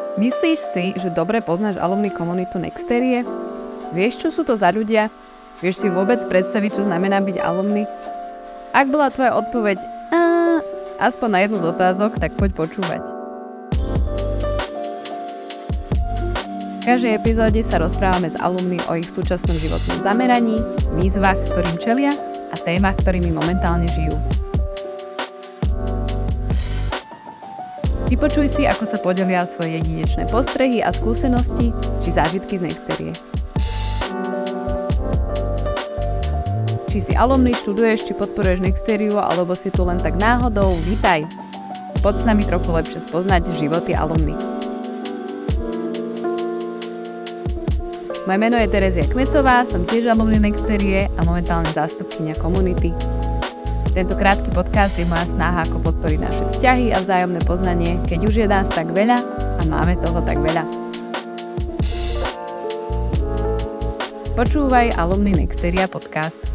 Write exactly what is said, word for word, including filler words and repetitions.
Myslíš si, že dobre poznáš alumni komunitu Nexterie? Vieš, čo sú to za ľudia? Vieš si vôbec predstaviť, čo znamená byť alumni? Ak bola tvoja odpoveď á, aspoň na jednu z otázok, tak poď počúvať. V každej epizóde sa rozprávame s alumni o ich súčasnom životnom zameraní, výzvach, ktorým čelia a témach, ktorými momentálne žijú. Vypočuj si, ako sa podelia svoje jedinečné postrehy a skúsenosti či zážitky z Nexterie. Či si alumni, študuješ, či podporuješ Nexteriu, alebo si tu len tak náhodou, vítaj! Poď s nami trochu lepšie spoznať životy alumni. Moje meno je Terezia Kmecová, som tiež alumni Nexterie a momentálne zástupkyňa komunity. Tento krátky podcast je moja snaha, ako podporiť naše vzťahy a vzájomné poznanie, keď už je nás tak veľa a máme toho tak veľa. Počúvaj Alumni Nexteria podcast.